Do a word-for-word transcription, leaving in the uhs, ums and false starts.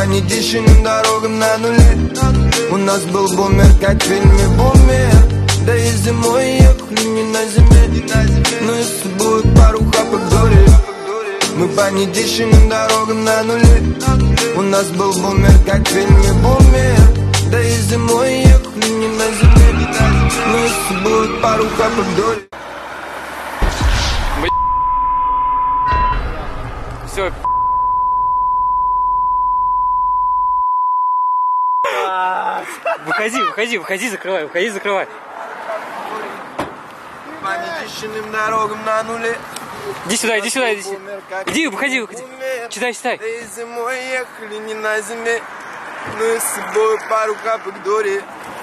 по нетищенным дорогам на нуле. У нас был бумер, как в фильме «Бумер». Да и зимой ехали не на зиме, но если будет пару хапок дори. Мы по нетищенным дорогам на нуле. У нас был бумер, как в фильме «Бумер». Да и зимой ехали не на зиме, но если будет пару хапок дори. Все. Выходи, выходи, выходи, закрывай, выходи, закрывай. По нетищенным дорогам на нуле. Иди сюда, иди сюда, иди сюда. Иди, выходи, выходи. Читай, читай. Да и зимой ехали не на зиме, но если будет пару капок дори.